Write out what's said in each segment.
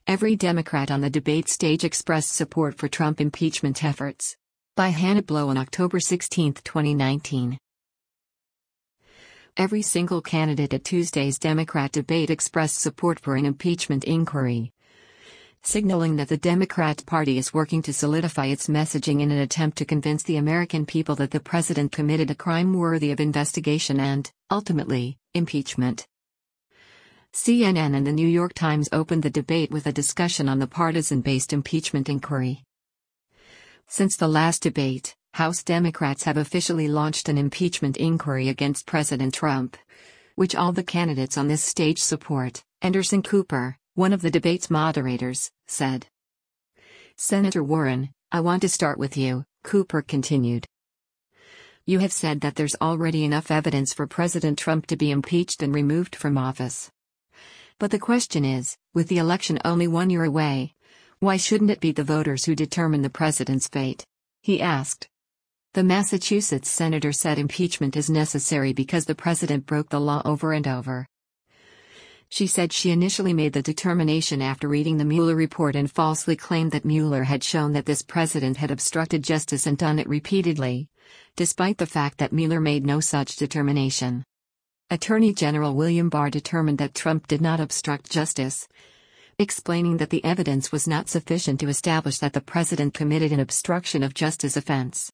Every Democrat on the debate stage expressed support for Trump impeachment efforts. By Hannah Blow on October 16, 2019. Every single candidate at Tuesday's Democrat debate expressed support for an impeachment inquiry, signaling that the Democrat Party is working to solidify its messaging in an attempt to convince the American people that the president committed a crime worthy of investigation and, ultimately, impeachment. CNN and the New York Times opened the debate with a discussion on the partisan-based impeachment inquiry. Since the last debate, House Democrats have officially launched an impeachment inquiry against President Trump, which all the candidates on this stage support, Anderson Cooper, one of the debate's moderators, said. Senator Warren, I want to start with you, Cooper continued. You have said that there's already enough evidence for President Trump to be impeached and removed from office. But the question is, with the election only 1 year away, why shouldn't it be the voters who determine the president's fate? He asked. The Massachusetts senator said impeachment is necessary because the president broke the law over and over. She said she initially made the determination after reading the Mueller report and falsely claimed that Mueller had shown that this president had obstructed justice and done it repeatedly, despite the fact that Mueller made no such determination. Attorney General William Barr determined that Trump did not obstruct justice, explaining that the evidence was not sufficient to establish that the president committed an obstruction of justice offense.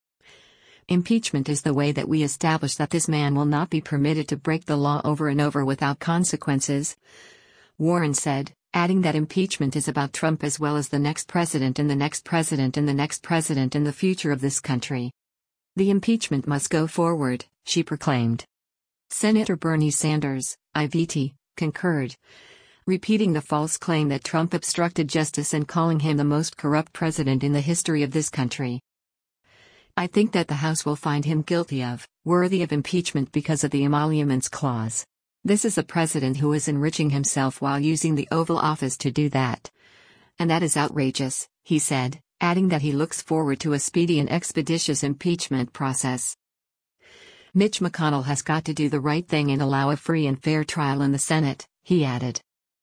Impeachment is the way that we establish that this man will not be permitted to break the law over and over without consequences, Warren said, adding that impeachment is about Trump as well as the next president and the next president and the next president and the future of this country. The impeachment must go forward, she proclaimed. Senator Bernie Sanders, IVT, concurred, repeating the false claim that Trump obstructed justice and calling him the most corrupt president in the history of this country. I think that the House will find him worthy of impeachment because of the emoluments clause. This is a president who is enriching himself while using the Oval Office to do that. And that is outrageous, he said, adding that he looks forward to a speedy and expeditious impeachment process. Mitch McConnell has got to do the right thing and allow a free and fair trial in the Senate, he added.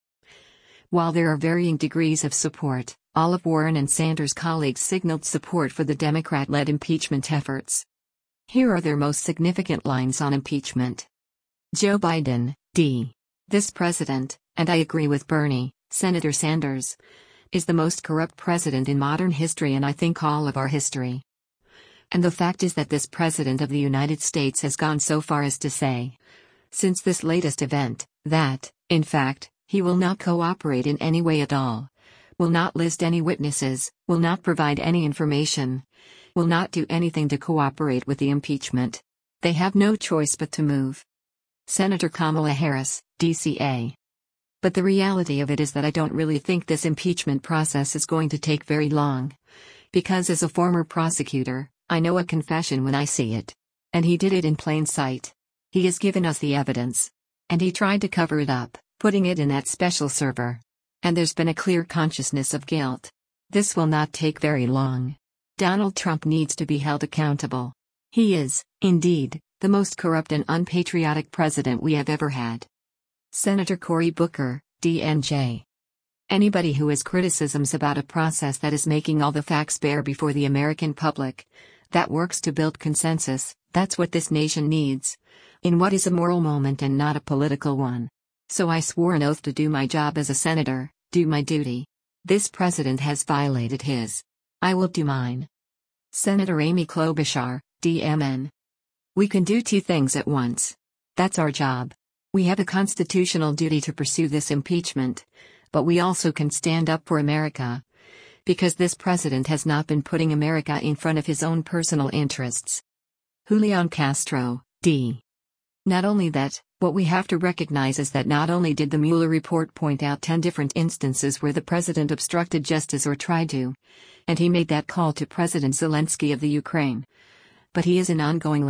While there are varying degrees of support, all of Warren and Sanders' colleagues signaled support for the Democrat-led impeachment efforts. Here are their most significant lines on impeachment. Joe Biden, D. This president, and I agree with Bernie, Senator Sanders, is the most corrupt president in modern history and I think all of our history. And the fact is that this president of the United States has gone so far as to say, since this latest event, that, in fact, he will not cooperate in any way at all, will not list any witnesses, will not provide any information, will not do anything to cooperate with the impeachment. They have no choice but to move. Senator Kamala Harris, DCA. But the reality of it is that I don't really think this impeachment process is going to take very long. Because as a former prosecutor, I know a confession when I see it. And he did it in plain sight. He has given us the evidence. And he tried to cover it up, putting it in that special server. And there's been a clear consciousness of guilt. This will not take very long. Donald Trump needs to be held accountable. He is, indeed, the most corrupt and unpatriotic president we have ever had. Senator Cory Booker, DNJ. Anybody who has criticisms about a process that is making all the facts bare before the American public, that works to build consensus, that's what this nation needs. In what is a moral moment and not a political one. So I swore an oath to do my job as a senator, do my duty. This president has violated his. I will do mine. Senator Amy Klobuchar, DMN. We can do two things at once. That's our job. We have a constitutional duty to pursue this impeachment, but we also can stand up for America. Because this president has not been putting America in front of his own personal interests. Julian Castro, D. Not only that, what we have to recognize is that not only did the Mueller report point out 10 different instances where the president obstructed justice or tried to, and he made that call to President Zelensky of the Ukraine, but he is in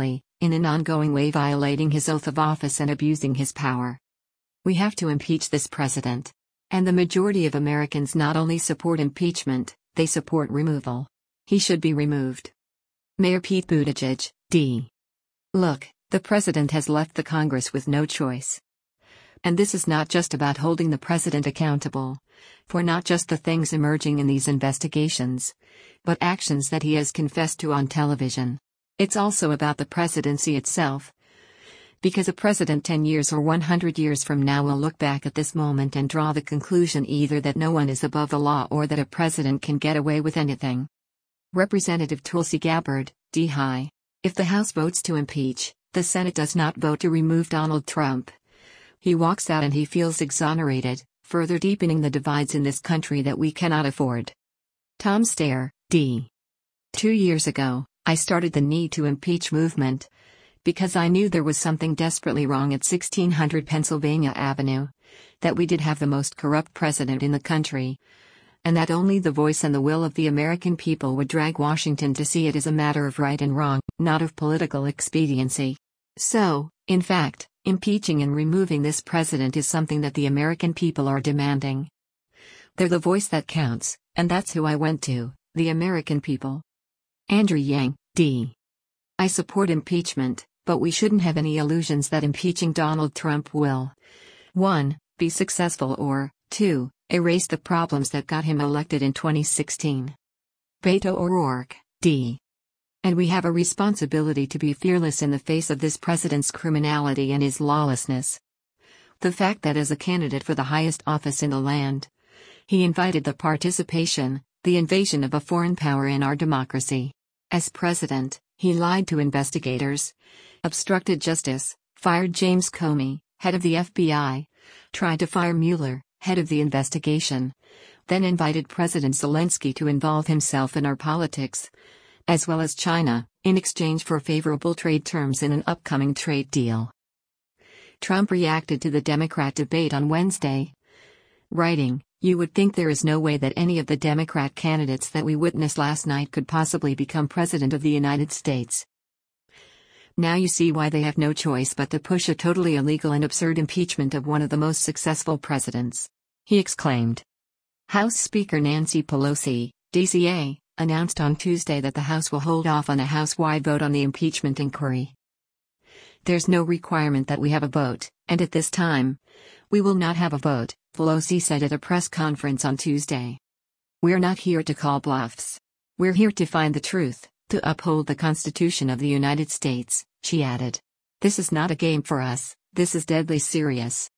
an ongoing way violating his oath of office and abusing his power. We have to impeach this president. And the majority of Americans not only support impeachment, they support removal. He should be removed. Mayor Pete Buttigieg, D. Look, the president has left the Congress with no choice. And this is not just about holding the president accountable for not just the things emerging in these investigations, but actions that he has confessed to on television. It's also about the presidency itself. Because a president 10 years or 100 years from now will look back at this moment and draw the conclusion either that no one is above the law or that a president can get away with anything. Representative Tulsi Gabbard, D-High. If the House votes to impeach, the Senate does not vote to remove Donald Trump. He walks out and he feels exonerated, further deepening the divides in this country that we cannot afford. Tom Steyer, D. 2 years ago, I started the Need to Impeach movement because I knew there was something desperately wrong at 1600 Pennsylvania Avenue, that we did have the most corrupt president in the country, and that only the voice and the will of the American people would drag Washington to see it as a matter of right and wrong, not of political expediency. So, in fact, impeaching and removing this president is something that the American people are demanding. They're the voice that counts, and that's who I went to, the American people. Andrew Yang, D. I support impeachment, but we shouldn't have any illusions that impeaching Donald Trump will 1. Be successful or 2. Erase the problems that got him elected in 2016. Beto O'Rourke, D. And we have a responsibility to be fearless in the face of this president's criminality and his lawlessness. The fact that as a candidate for the highest office in the land, he invited the participation, the invasion of a foreign power in our democracy. As president, he lied to investigators, obstructed justice, fired James Comey, head of the FBI, tried to fire Mueller, head of the investigation, then invited President Zelensky to involve himself in our politics, as well as China, in exchange for favorable trade terms in an upcoming trade deal. Trump reacted to the Democrat debate on Wednesday, writing, "You would think there is no way that any of the Democrat candidates that we witnessed last night could possibly become President of the United States. Now you see why they have no choice but to push a totally illegal and absurd impeachment of one of the most successful presidents," he exclaimed. House Speaker Nancy Pelosi, DCA, announced on Tuesday that the House will hold off on a House-wide vote on the impeachment inquiry. "There's no requirement that we have a vote, and at this time, we will not have a vote," Pelosi said at a press conference on Tuesday. "We're not here to call bluffs. We're here to find the truth, to uphold the Constitution of the United States," she added. "This is not a game for us, this is deadly serious."